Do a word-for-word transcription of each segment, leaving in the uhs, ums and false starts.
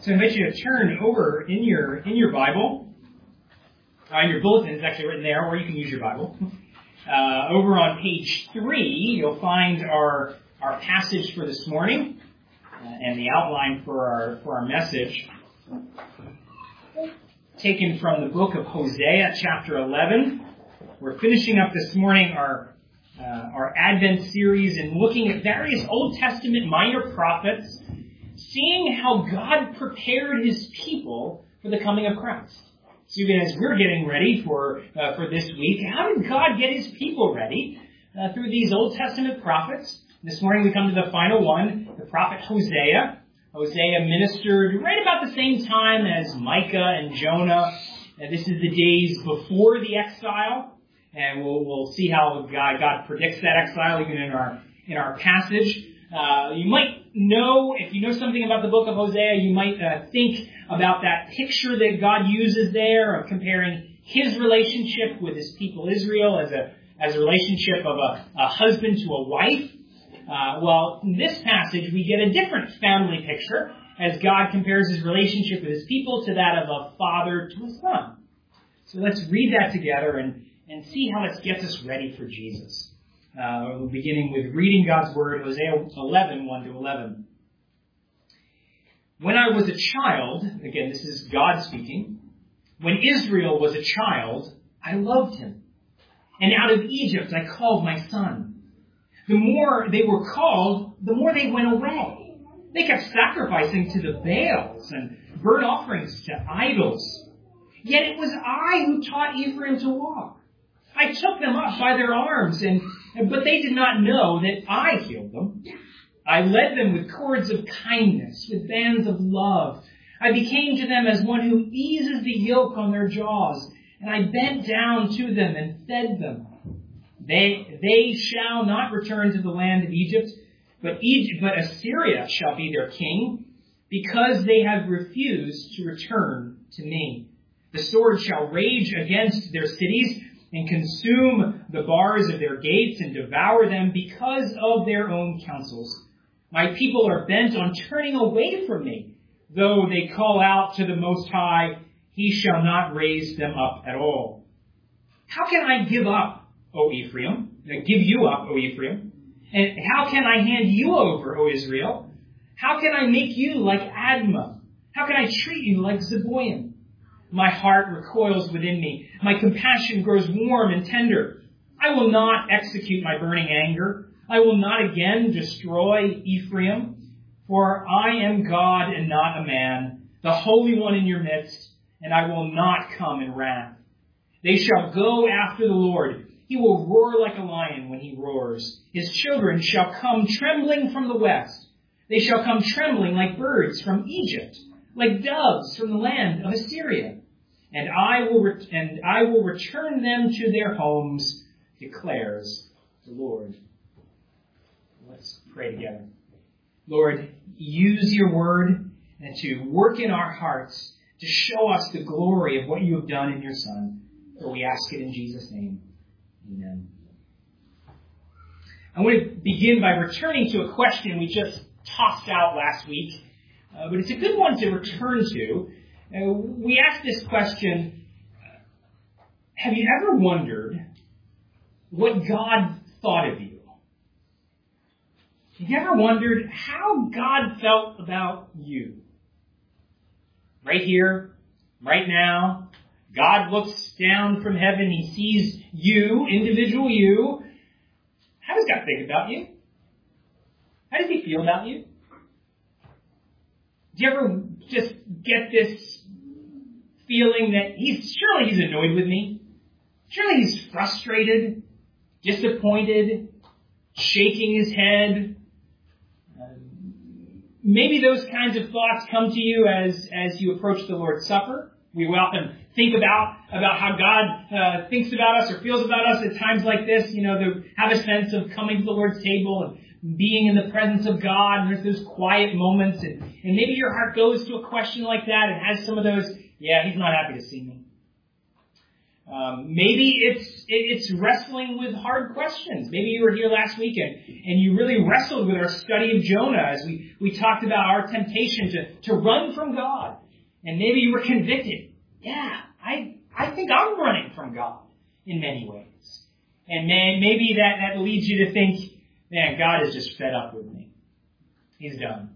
So I invite you to turn over in your in your Bible, uh, in your bulletin, it's actually written there, or you can use your Bible. Uh, over on page three, you'll find our our passage for this morning uh, and the outline for our for our message, taken from the book of Hosea, chapter eleven. We're finishing up this morning our uh, our Advent series and looking at various Old Testament minor prophets, seeing how God prepared His people for the coming of Christ. So even as we're getting ready for uh, for this week, how did God get His people ready uh, through these Old Testament prophets? This morning we come to the final one, the prophet Hosea. Hosea ministered right about the same time as Micah and Jonah. And this is the days before the exile, and we'll we'll see how God, God predicts that exile even in our in our passage. Uh, you might know, if you know something about the book of Hosea, you might uh, think about that picture that God uses there of comparing His relationship with His people Israel as a as a relationship of a, a husband to a wife. Uh, well, in this passage, we get a different family picture as God compares His relationship with His people to that of a father to a son. So let's read that together and, and see how it gets us ready for Jesus. Uh, we're beginning with reading God's Word, Hosea eleven, one to eleven. When I was a child, again, this is God speaking, when Israel was a child, I loved him. And out of Egypt I called my son. The more they were called, the more they went away. They kept sacrificing to the Baals and burnt offerings to idols. Yet it was I who taught Ephraim to walk. I took them up by their arms, and but they did not know that I healed them. I led them with cords of kindness, with bands of love. I became to them as one who eases the yoke on their jaws, and I bent down to them and fed them. They they shall not return to the land of Egypt, but Egypt, but Assyria shall be their king, because they have refused to return to me. The sword shall rage against their cities, and consume the bars of their gates and devour them because of their own counsels. My people are bent on turning away from me. Though they call out to the Most High, He shall not raise them up at all. How can I give up, O Ephraim? Give you up, O Ephraim? And how can I hand you over, O Israel? How can I make you like Admah? How can I treat you like Zeboim? My heart recoils within me. My compassion grows warm and tender. I will not execute my burning anger. I will not again destroy Ephraim. For I am God and not a man, the Holy One in your midst, and I will not come in wrath. They shall go after the Lord. He will roar like a lion when He roars. His children shall come trembling from the west. They shall come trembling like birds from Egypt, like doves from the land of Assyria. And I will re- and I will return them to their homes, declares the Lord. Let's pray together. Lord, use your word and to work in our hearts to show us the glory of what you have done in your Son. For we ask it in Jesus' name. Amen. I want to begin by returning to a question we just tossed out last week, uh, but it's a good one to return to. Uh, we asked this question, have you ever wondered what God thought of you? Have you ever wondered how God felt about you? Right here, right now, God looks down from heaven. He sees you, individual you. How does God think about you? How does He feel about you? Do you ever just get this feeling that he's surely he's annoyed with me? Surely he's frustrated, disappointed, shaking his head. Uh, maybe those kinds of thoughts come to you as, as you approach the Lord's Supper. We often think about, about how God uh, thinks about us or feels about us at times like this, you know, to have a sense of coming to the Lord's table and being in the presence of God, and there's those quiet moments, and, and maybe your heart goes to a question like that and has some of those, yeah, He's not happy to see me. Um, maybe it's it's wrestling with hard questions. Maybe you were here last weekend and you really wrestled with our study of Jonah as we, we talked about our temptation to, to run from God. And maybe you were convicted. Yeah, I I think I'm running from God in many ways. And may, maybe that, that leads you to think, man, God is just fed up with me. He's done.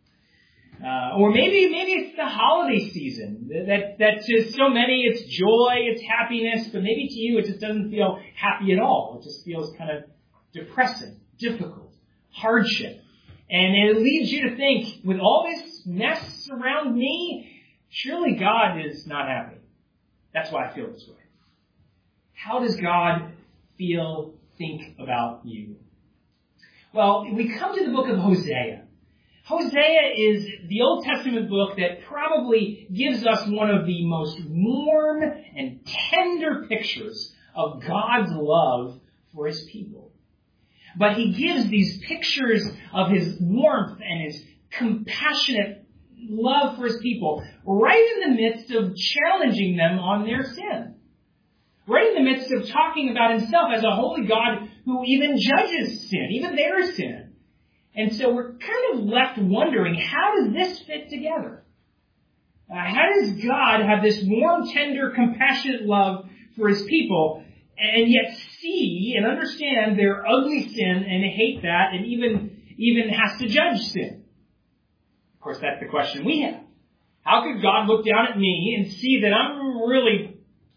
Uh, or maybe maybe it's the holiday season. That that to so many it's joy, it's happiness, but maybe to you it just doesn't feel happy at all. It just feels kind of depressing, difficult, hardship. And it leads you to think, with all this mess around me, surely God is not happy. That's why I feel this way. How does God feel, think about you? Well, we come to the book of Hosea. Hosea is the Old Testament book that probably gives us one of the most warm and tender pictures of God's love for his people. But he gives these pictures of his warmth and his compassionate love for his people right in the midst of challenging them on their sin. Right in the midst of talking about himself as a holy God who even judges sin, even their sin. And so we're kind of left wondering, how does this fit together? Uh, how does God have this warm, tender, compassionate love for his people and yet see and understand their ugly sin and hate that and even, even has to judge sin? Of course, that's the question we have. How could God look down at me and see that I'm really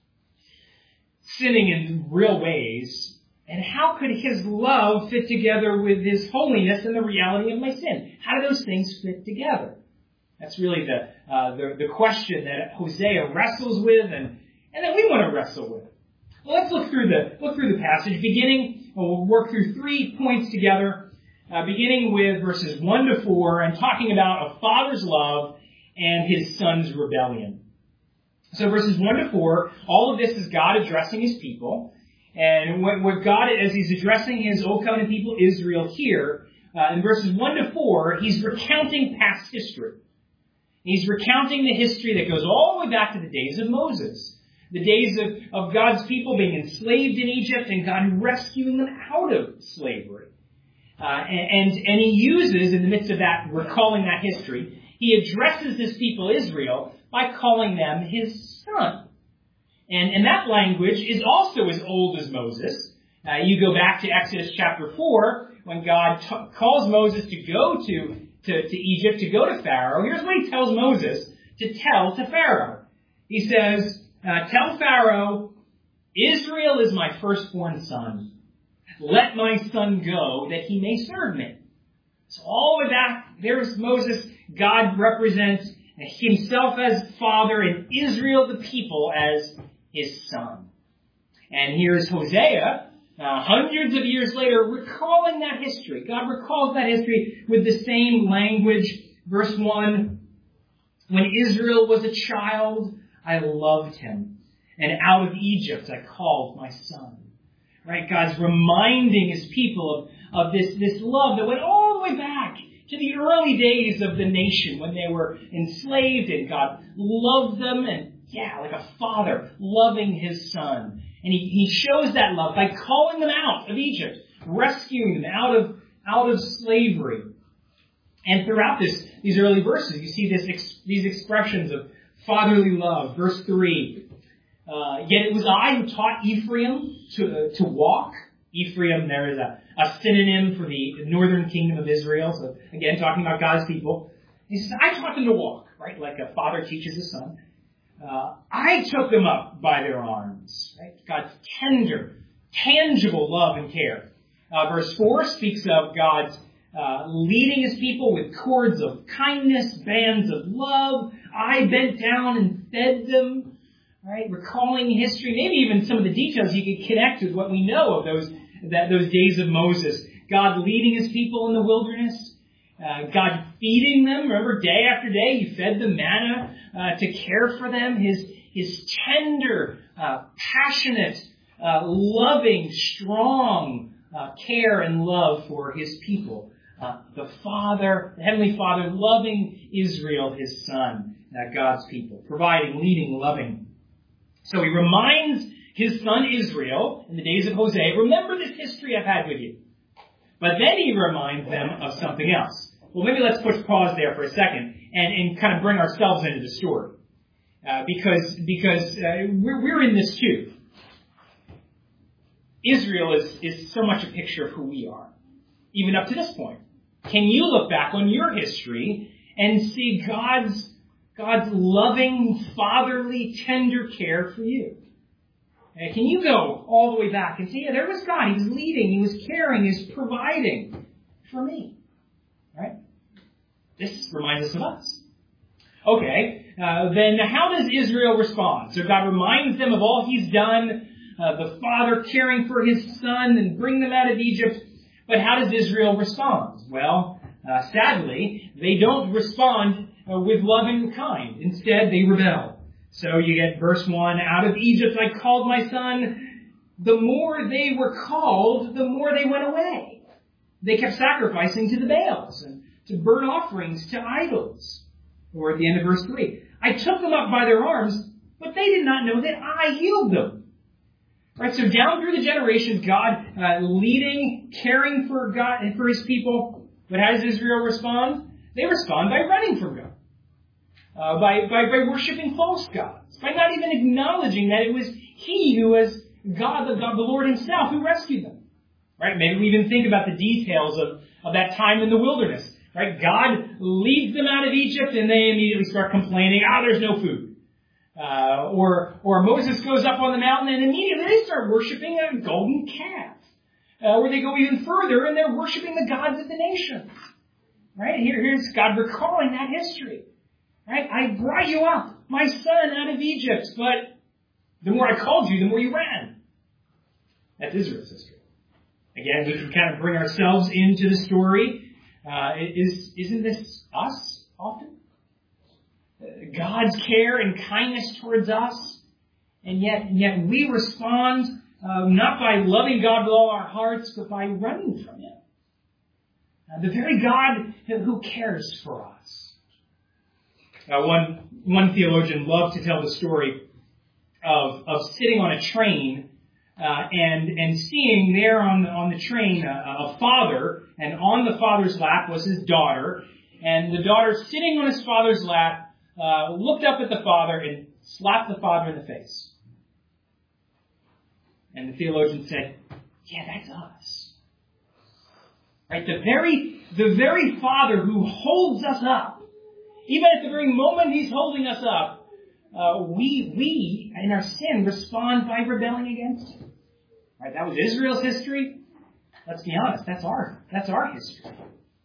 sinning in real ways? And how could his love fit together with his holiness and the reality of my sin? How do those things fit together? That's really the uh, the, the question that Hosea wrestles with and, and that we want to wrestle with. Well, let's look through the look through the passage, beginning, we'll work through three points together, uh, beginning with verses one to four and talking about a father's love and his son's rebellion. So verses one to four, all of this is God addressing his people. And what, what God, as he's addressing his Old Covenant people, Israel, here, uh, in verses one to four, he's recounting past history. He's recounting the history that goes all the way back to the days of Moses. The days of, of God's people being enslaved in Egypt and God rescuing them out of slavery. Uh, and, and, and he uses, in the midst of that, recalling that history, he addresses his people, Israel, by calling them his son. And, and that language is also as old as Moses. Uh, you go back to Exodus chapter four, when God t- calls Moses to go to, to, to Egypt, to go to Pharaoh. Here's what he tells Moses to tell to Pharaoh. He says, uh, tell Pharaoh, Israel is my firstborn son. Let my son go that he may serve me. So all the way back, there's Moses. God represents himself as father and Israel, the people, as his son. And here's Hosea, uh, hundreds of years later, recalling that history. God recalls that history with the same language. Verse one, when Israel was a child, I loved him. And out of Egypt I called my son. Right? God's reminding his people of, of this, this love that went all the way back to the early days of the nation when they were enslaved and God loved them and yeah, like a father loving his son. And he, he shows that love by calling them out of Egypt, rescuing them out of, out of slavery. And throughout this, these early verses, you see this, ex, these expressions of fatherly love. Verse three, uh, yet it was I who taught Ephraim to, uh, to walk. Ephraim, there is a, a synonym for the northern kingdom of Israel. So again, talking about God's people. He says, I taught them to walk, right? Like a father teaches his son. Uh, I took them up by their arms. Right? God's tender, tangible love and care. Uh, verse four speaks of God's uh, leading his people with cords of kindness, bands of love. I bent down and fed them. Right? Recalling history, maybe even some of the details you could connect with what we know of those that those days of Moses. God leading his people in the wilderness. Uh, God feeding them. Remember, day after day, he fed them manna uh, to care for them. His his tender, uh, passionate, uh, loving, strong uh, care and love for his people. Uh, the Father, the Heavenly Father, loving Israel, his son, uh, God's people, providing, leading, loving. So he reminds his son Israel in the days of Hosea, remember this history I've had with you. But then he reminds them of something else. Well, maybe let's push pause there for a second and, and kind of bring ourselves into the story. Uh, because because uh, we're, we're in this too. Israel is, is so much a picture of who we are, even up to this point. Can you look back on your history and see God's God's loving, fatherly, tender care for you? Uh, can you go all the way back and say, yeah, there was God. He was leading. He was caring. He was providing for me. Right? This reminds us of us. Okay, uh, then how does Israel respond? So God reminds them of all He's done, uh, the Father caring for His Son and bring them out of Egypt. But how does Israel respond? Well, uh, sadly, they don't respond uh, with love and kind. Instead, they rebel. So you get verse one, out of Egypt I called my son. The more they were called, the more they went away. They kept sacrificing to the Baals and to burnt offerings to idols. Or at the end of verse three, I took them up by their arms, but they did not know that I healed them. Right, so down through the generations, God uh, leading, caring for God and for His people. But how does Israel respond? They respond by running from God. Uh, by, by, by worshiping false gods. By not even acknowledging that it was He who was God, the, God, the Lord Himself, who rescued them. Right? Maybe we even think about the details of, of that time in the wilderness. Right? God leads them out of Egypt and they immediately start complaining, ah, there's no food. Uh, or, or Moses goes up on the mountain and immediately they start worshiping a golden calf. Uh, or they go even further and they're worshiping the gods of the nations. Right? Here, here's God recalling that history. Right? I brought you up, my son, out of Egypt, but the more I called you, the more you ran. That's Israel's history. Again, we can kind of bring ourselves into the story. Uh, is, isn't this us often? God's care and kindness towards us, and yet, and yet we respond uh, not by loving God with all our hearts, but by running from Him. Uh, the very God who cares for us. Uh, one one theologian loved to tell the story of of sitting on a train uh, and and seeing there on on the train a, a father, and on the father's lap was his daughter, and the daughter sitting on his father's lap. Uh, looked up at the father and slapped the father in the face. And the theologian said, yeah, that's us. Right? The very, the very Father who holds us up, even at the very moment He's holding us up, uh, we, we, in our sin, respond by rebelling against Him. Right? That was Israel's history. Let's be honest, that's our, that's our history.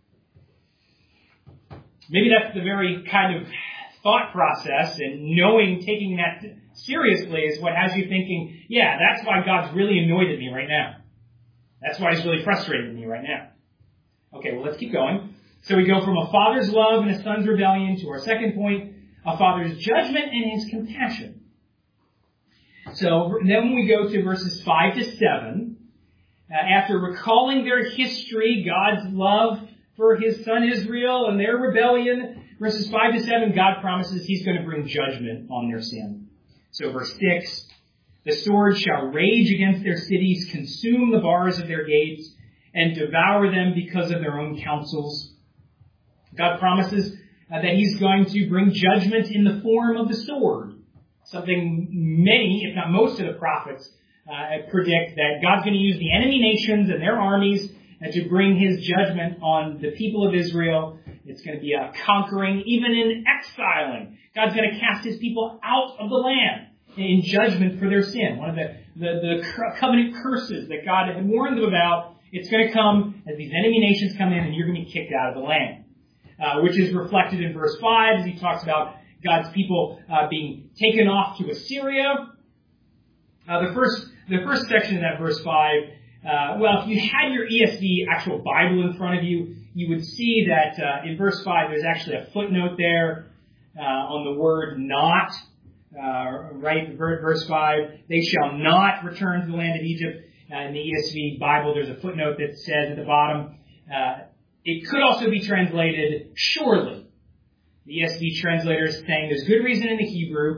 Maybe that's the very kind of thought process, and knowing, taking that seriously is what has you thinking, yeah, that's why God's really annoyed at me right now. That's why He's really frustrated with me right now. Okay, well, let's keep going. So we go from a father's love and a son's rebellion to our second point, a father's judgment and His compassion. So then when we go to verses five to seven, uh, after recalling their history, God's love for His son Israel and their rebellion, verses five to seven, God promises He's going to bring judgment on their sin. So verse six, the sword shall rage against their cities, consume the bars of their gates, and devour them because of their own counsels. God promises uh, that He's going to bring judgment in the form of the sword. Something many, if not most of the prophets uh, predict, that God's going to use the enemy nations and their armies uh, to bring His judgment on the people of Israel. It's going to be a conquering, even in exiling. God's going to cast His people out of the land in judgment for their sin. One of the, the, the covenant curses that God had warned them about, it's going to come as these enemy nations come in and you're going to be kicked out of the land. Uh, which is reflected in verse five as He talks about God's people uh, being taken off to Assyria. Uh, the first the first section of that verse five, uh, well, if you had your E S V actual Bible in front of you, you would see that uh, in verse five there's actually a footnote there uh, on the word not. Uh, right, verse five, they shall not return to the land of Egypt. Uh, in the E S V Bible, there's a footnote that says at the bottom, uh, it could also be translated surely. The E S V translator is saying there's good reason in the Hebrew,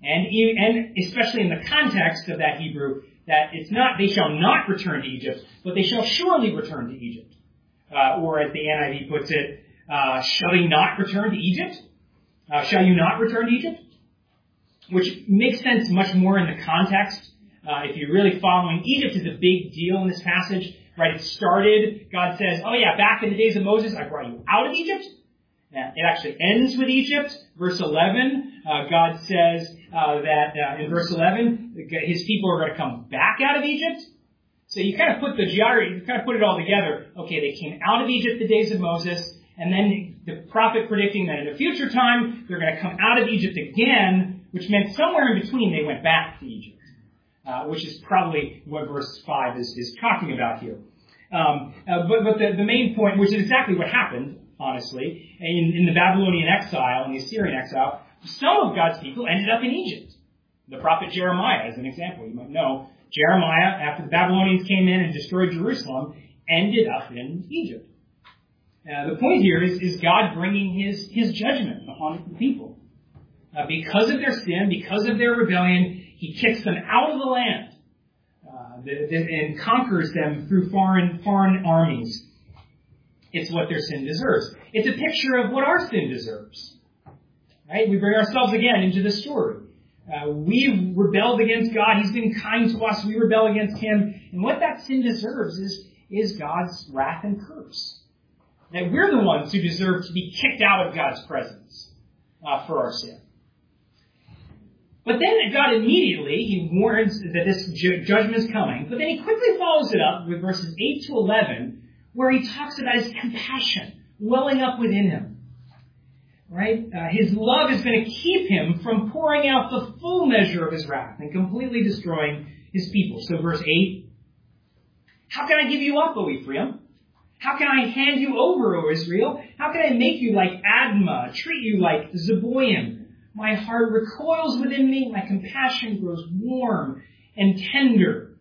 And, and especially in the context of that Hebrew, that it's not, they shall not return to Egypt, but they shall surely return to Egypt. Uh, or as the N I V puts it, uh, shall you not return to Egypt? Uh, shall you not return to Egypt? Which makes sense much more in the context. Uh, if you're really following, Egypt is a big deal in this passage, right? It started, God says, oh yeah, back in the days of Moses, I brought you out of Egypt. Uh, it actually ends with Egypt. Verse eleven, uh, God says uh, that uh, in verse eleven, his people are going to come back out of Egypt. So you kind of put the geography, you kind of put it all together. Okay, they came out of Egypt the days of Moses, and then the prophet predicting that in a future time, they're going to come out of Egypt again, which meant somewhere in between they went back to Egypt, uh, which is probably what verse five is, is talking about here. Um, uh, but but the, the main point, which is exactly what happened, honestly, in, in the Babylonian exile and the Assyrian exile, some of God's people ended up in Egypt. The prophet Jeremiah, as an example, you might know, Jeremiah, after the Babylonians came in and destroyed Jerusalem, ended up in Egypt. Uh, the point here is, is God bringing his, his judgment upon the people. Uh, because of their sin, because of their rebellion, he kicks them out of the land uh, the, the, and conquers them through foreign foreign armies. It's what their sin deserves. It's a picture of what our sin deserves. Right? We bring ourselves again into the story. Uh, we've rebelled against God. He's been kind to us. We rebel against him. And what that sin deserves is, is God's wrath and curse. That we're the ones who deserve to be kicked out of God's presence uh, for our sin. But then God immediately, he warns that this ju- judgment is coming. But then he quickly follows it up with verses eight to eleven, where he talks about his compassion welling up within him. Right? Uh, his love is going to keep him from pouring out the full measure of his wrath and completely destroying his people. So verse eight, how can I give you up, O Ephraim? How can I hand you over, O Israel? How can I make you like Admah, treat you like Zeboim? My heart recoils within me, my compassion grows warm and tender.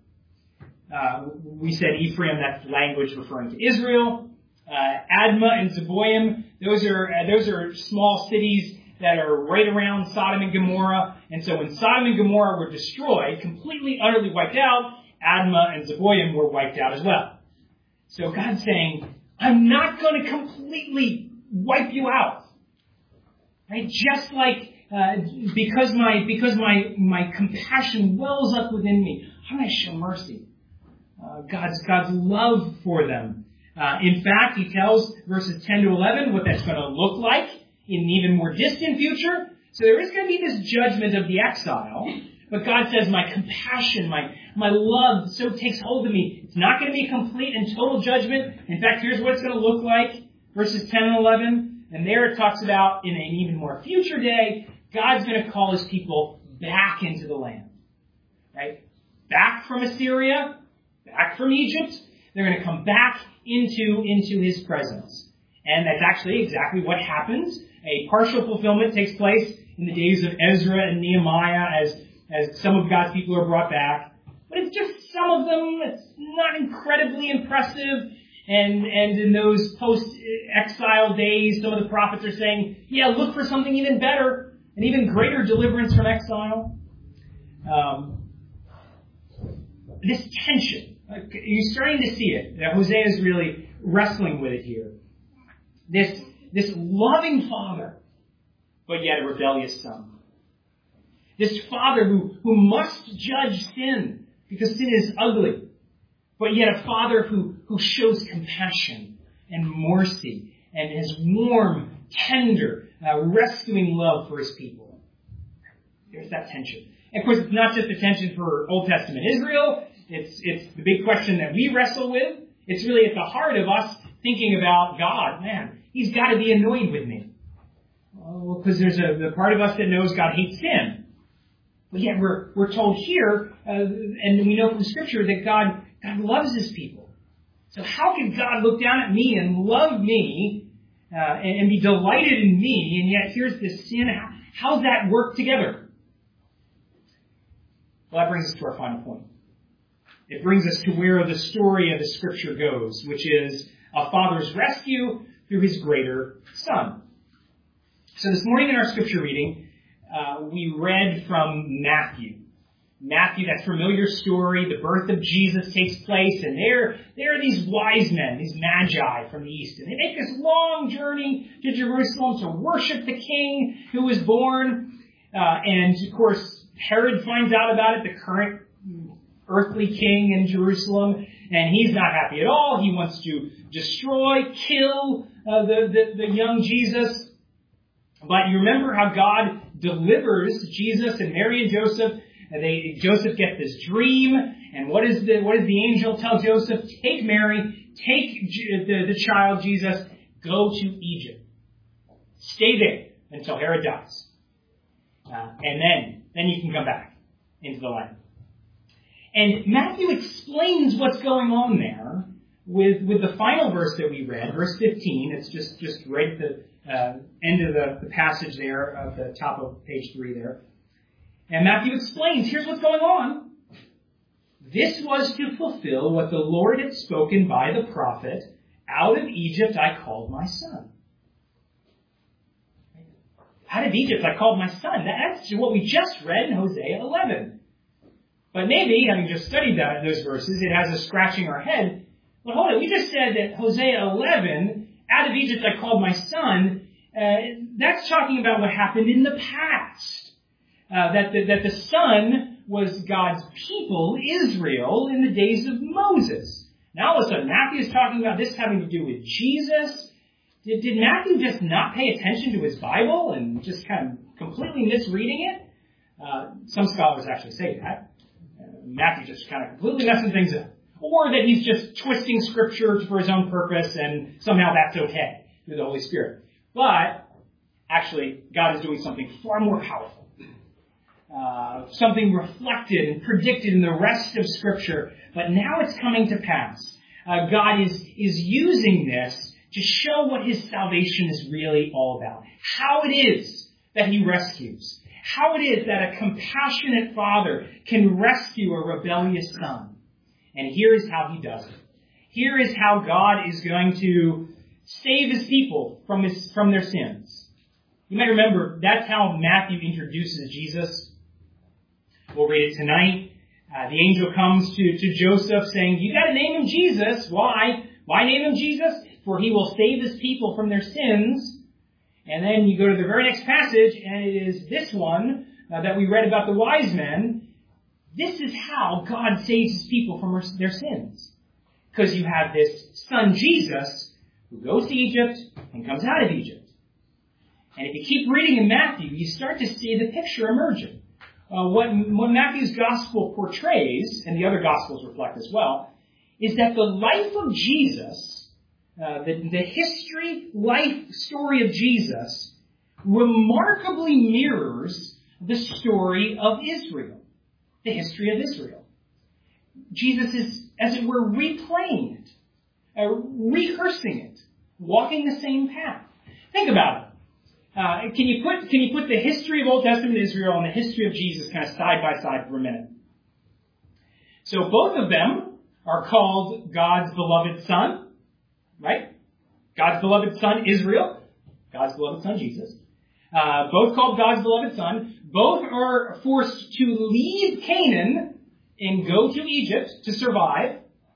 Uh, we said Ephraim, that's language referring to Israel. Uh, Admah and Zeboim, those are uh, those are small cities that are right around Sodom and Gomorrah. And so when Sodom and Gomorrah were destroyed, completely, utterly wiped out, Admah and Zeboim were wiped out as well. So God's saying, I'm not going to completely wipe you out. Right? Just like uh, because my because my my compassion wells up within me, I'm going to show mercy. Uh, God's God's love for them. Uh, in fact, he tells verses ten to eleven what that's going to look like in an even more distant future. So there is going to be this judgment of the exile, but God says, my compassion, my, my love so takes hold of me. It's not going to be complete and total judgment. In fact, here's what it's going to look like, verses ten and eleven. And there it talks about in an even more future day, God's going to call his people back into the land. Right? Back from Assyria, back from Egypt. They're going to come back into, into his presence. And that's actually exactly what happens. A partial fulfillment takes place in the days of Ezra and Nehemiah as, as some of God's people are brought back. But it's just some of them. It's not incredibly impressive. And, and in those post-exile days, some of the prophets are saying, yeah, look for something even better, an even greater deliverance from exile. Um, this tension. You're starting to see it. Hosea is really wrestling with it here. This, this loving father, but yet a rebellious son. This father who, who must judge sin because sin is ugly, but yet a father who, who shows compassion and mercy and his warm, tender, uh, rescuing love for his people. There's that tension. And of course, it's not just a tension for Old Testament Israel. It's, it's the big question that we wrestle with. It's really at the heart of us thinking about God. Man, he's got to be annoyed with me. Well, because there's a the part of us that knows God hates sin. But yet we're, we're told here, uh, and we know from Scripture, that God, God loves his people. So how can God look down at me and love me uh, and, and be delighted in me, and yet here's this sin? How, how's that work together? Well, that brings us to our final point. It brings us to where the story of the Scripture goes, which is a father's rescue through his greater son. So this morning in our Scripture reading, uh, we read from Matthew. Matthew, that familiar story, the birth of Jesus takes place, and there, there are these wise men, these magi from the east, and they make this long journey to Jerusalem to worship the king who was born. Uh, and, of course, Herod finds out about it, the current earthly king in Jerusalem, and he's not happy at all. He wants to destroy, kill uh, the, the, the young Jesus. But you remember how God delivers Jesus and Mary and Joseph. And they, Joseph gets this dream, and what is the what does the angel tell Joseph? Take Mary, take the, the child Jesus, go to Egypt. Stay there until Herod dies. Uh, and then, then you can come back into the land. And Matthew explains what's going on there with, with the final verse that we read, verse fifteen. It's just, just right at the uh, end of the, the passage there, at the top of page three there. And Matthew explains, here's what's going on. This was to fulfill what the Lord had spoken by the prophet, out of Egypt I called my son. Out of Egypt I called my son. That's what we just read in Hosea eleven. But maybe, having just studied that, those verses, it has us scratching our head. But hold it, we just said that Hosea eleven, out of Egypt I called my son, uh, that's talking about what happened in the past. Uh, that, the, that the son was God's people, Israel, in the days of Moses. Now all of a sudden, Matthew is talking about this having to do with Jesus. Did, did Matthew just not pay attention to his Bible and just kind of completely misreading it? Uh, some scholars actually say that. Uh, Matthew just kind of completely messing things up. Or that he's just twisting Scripture for his own purpose and somehow that's okay through the Holy Spirit. But actually, God is doing something far more powerful. Uh, something reflected and predicted in the rest of Scripture, but now it's coming to pass. Uh, God is, is using this to show what His salvation is really all about. How it is that He rescues. How it is that a compassionate Father can rescue a rebellious son. And here is how He does it. Here is how God is going to save His people from, his, from their sins. You might remember, that's how Matthew introduces Jesus. We'll read it tonight. Uh, the angel comes to, to Joseph saying, you got to name him Jesus. Why? Why name him Jesus? For he will save his people from their sins. And then you go to the very next passage, and it is this one uh, that we read about the wise men. This is how God saves his people from their sins. Because you have this son Jesus who goes to Egypt and comes out of Egypt. And if you keep reading in Matthew, you start to see the picture emerging. Uh, what, what Matthew's gospel portrays, and the other gospels reflect as well, is that the life of Jesus, uh, the, the history, life story of Jesus, remarkably mirrors the story of Israel, the history of Israel. Jesus is, as it were, replaying it, uh, rehearsing it, walking the same path. Think about it. Uh, can you put can you put the history of Old Testament Israel and the history of Jesus kind of side by side for a minute? So both of them are called God's beloved son, right? God's beloved son, Israel. God's beloved son, Jesus. Uh, both called God's beloved son. Both are forced to leave Canaan and go to Egypt to survive.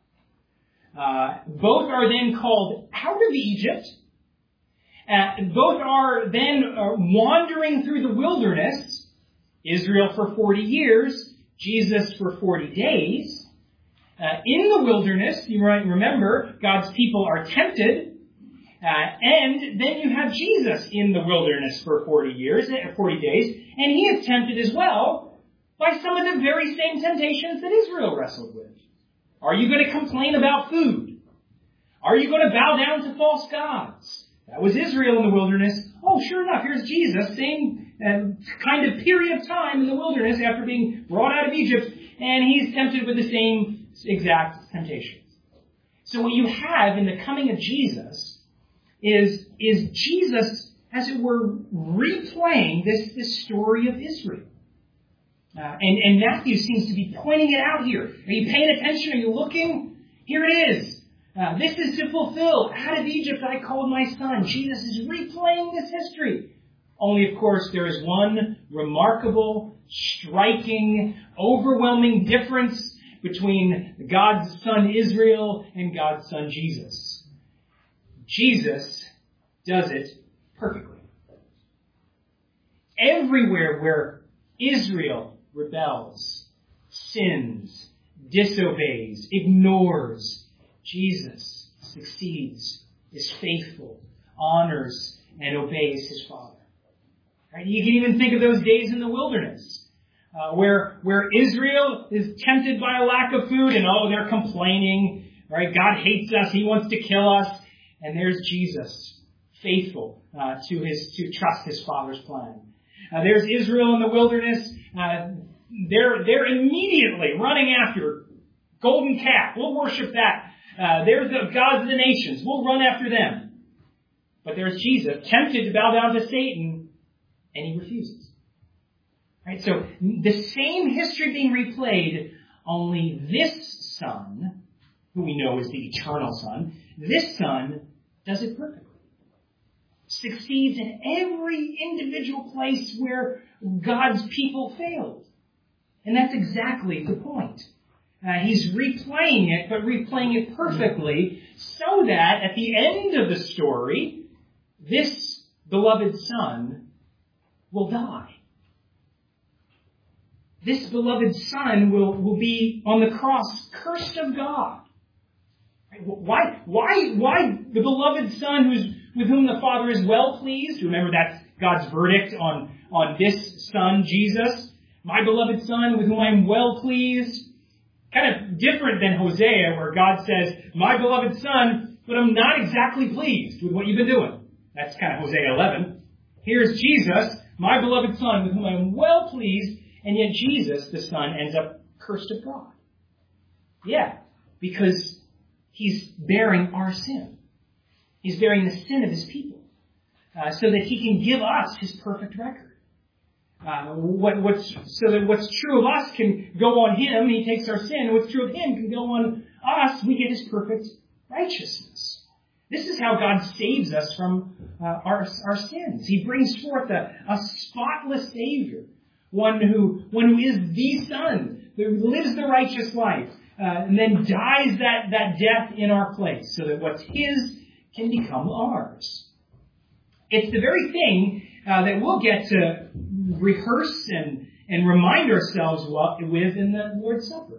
Uh, both are then called out of Egypt. Uh, both are then uh, wandering through the wilderness, Israel for forty years, Jesus for forty days. Uh, in the wilderness, you might remember, God's people are tempted, uh, and then you have Jesus in the wilderness for forty years, forty days, and he is tempted as well by some of the very same temptations that Israel wrestled with. Are you going to complain about food? Are you going to bow down to false gods? That was Israel in the wilderness. Oh, sure enough, here's Jesus, same uh, kind of period of time in the wilderness after being brought out of Egypt, and he's tempted with the same exact temptations. So what you have in the coming of Jesus is, is Jesus, as it were, replaying this, this story of Israel. Uh, and, and Matthew seems to be pointing it out here. Are you paying attention? Are you looking? Here it is. Uh, this is to fulfill, out of Egypt I called my son. Jesus is replaying this history Only, of course, there is one remarkable, striking, overwhelming difference between God's son Israel and God's son Jesus. Jesus does it perfectly. Everywhere where Israel rebels, sins, disobeys, ignores, Jesus succeeds, is faithful, honors, and obeys his Father. Right? You can even think of those days in the wilderness, uh, where where Israel is tempted by a lack of food, and oh, they're complaining. Right? God hates us; He wants to kill us. And there's Jesus, faithful uh, to his to trust his Father's plan. Uh, there's Israel in the wilderness. Uh, they're they're immediately running after golden calf. We'll worship that. Uh, there's the gods of the nations. We'll run after them. But there's Jesus, tempted to bow down to Satan, and he refuses. Right? So the same history being replayed, only this Son, who we know is the eternal Son, this Son does it perfectly. Succeeds in every individual place where God's people failed. And that's exactly the point. Uh, he's replaying it, but replaying it perfectly so that at the end of the story, this beloved Son will die. This beloved Son will, will be on the cross, cursed of God. Why, why, why the beloved Son who's, with whom the Father is well pleased? Remember, that's God's verdict on, on this Son, Jesus. My beloved Son with whom I am well pleased. Kind of different than Hosea, where God says, my beloved Son, but I'm not exactly pleased with what you've been doing. That's kind of Hosea eleven. Here's Jesus, my beloved Son with whom I am well pleased, and yet Jesus, the Son, ends up cursed of God. Yeah, because he's bearing our sin. He's bearing the sin of his people, uh, so that he can give us his perfect record. Uh, what, what's, so that what's true of us can go on him, he takes our sin, and what's true of him can go on us, we get his perfect righteousness. This is how God saves us from uh, our, our sins. He brings forth a, a spotless Savior, one who, one who is the Son, who lives the righteous life, uh, and then dies that, that death in our place, so that what's his can become ours. It's the very thing uh, that we'll get to rehearse and, and remind ourselves with in the Lord's Supper.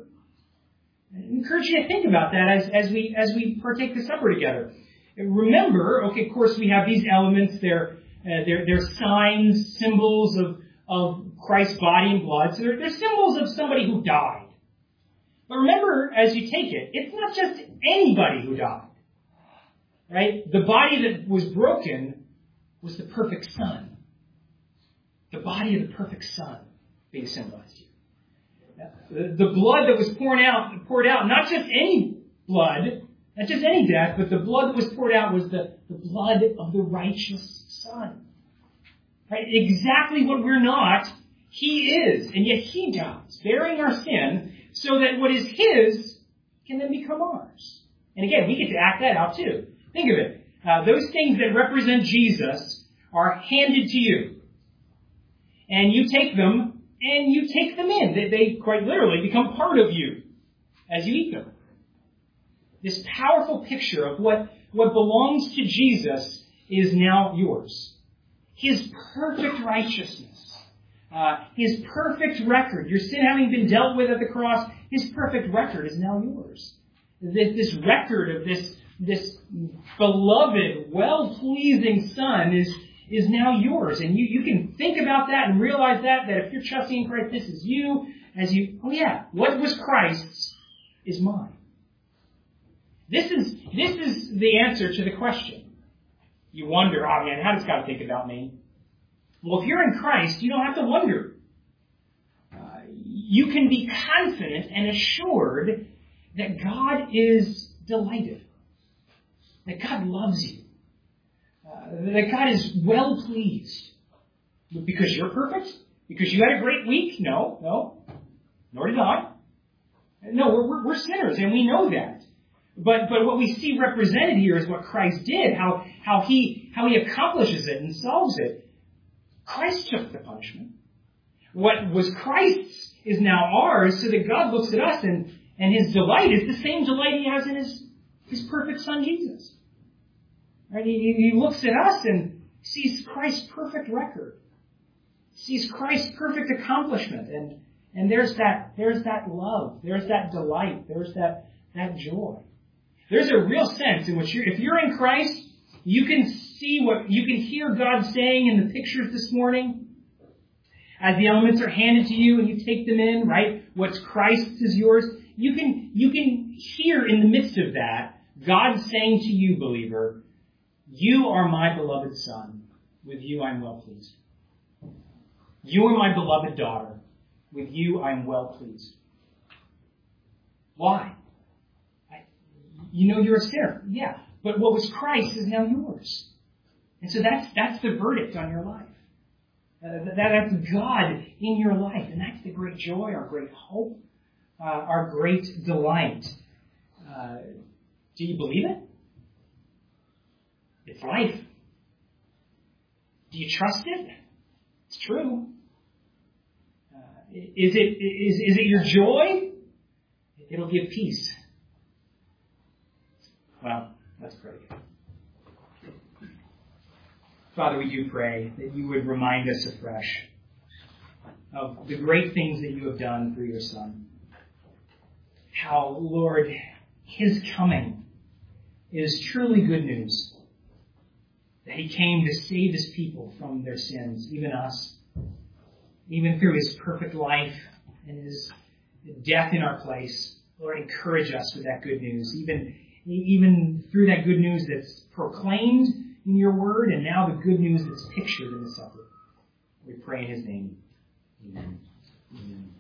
I encourage you to think about that as, as we as we partake the supper together. Remember, okay, of course we have these elements, they're, uh, they're, they're signs, symbols of, of Christ's body and blood. So they're, they're symbols of somebody who died. But remember, as you take it, it's not just anybody who died. Right? The body that was broken was the perfect Son. The body of the perfect Son being symbolized here. The, the blood that was poured out, poured out, not just any blood, not just any death, but the blood that was poured out was the, the blood of the righteous Son. Right? Exactly what we're not, he is. And yet he dies, bearing our sin, so that what is his can then become ours. And again, we get to act that out too. Think of it. Uh, those things that represent Jesus are handed to you. And you take them, and you take them in. They, they quite literally become part of you as you eat them. This powerful picture of what, what belongs to Jesus is now yours. His perfect righteousness. Uh, his perfect record. Your sin having been dealt with at the cross, his perfect record is now yours. This, this record of this, this beloved, well-pleasing Son is is now yours. And you, you can think about that and realize that, that if you're trusting in Christ, this is you. As you, oh yeah, what was Christ's is mine. This is, this is the answer to the question. You wonder, oh man, how does God think about me? Well, if you're in Christ, you don't have to wonder. Uh, you can be confident and assured that God is delighted. That God loves you. Uh, that God is well pleased. Because you're perfect? Because you had a great week? No, no. Nor did I. No, we're, we're, we're sinners, and we know that. But but what we see represented here is what Christ did, how how he how he accomplishes it and solves it. Christ took the punishment. What was Christ's is now ours, so that God looks at us and, and his delight is the same delight he has in his, his perfect son, Jesus. Right? He, he looks at us and sees Christ's perfect record, sees Christ's perfect accomplishment, and, and there's that, there's that love, there's that delight, there's that, that joy. There's a real sense in which you're, if you're in Christ, you can see what, you can hear God saying in the pictures this morning. As the elements are handed to you and you take them in, right? What's Christ's is yours. You can, you can hear in the midst of that, God saying to you, believer, you are my beloved son. With you I'm well pleased. You are my beloved daughter. With you I'm well pleased. Why? I, you know you're a sinner. Yeah. But what was Christ is now yours. And so that's, that's the verdict on your life. Uh, that, that's God in your life. And that's the great joy, our great hope, uh, our great delight. Uh, do you believe it? It's life. Do you trust it? It's true. Uh, is it is, is it your joy? It'll give peace. Well, let's pray. Father, we do pray that you would remind us afresh of the great things that you have done through your Son. How, Lord, his coming is truly good news. That he came to save his people from their sins, even us. Even through his perfect life and his death in our place. Lord, encourage us with that good news. Even, even through that good news that's proclaimed in your word, and now the good news that's pictured in the supper. We pray in his name. Amen. Amen.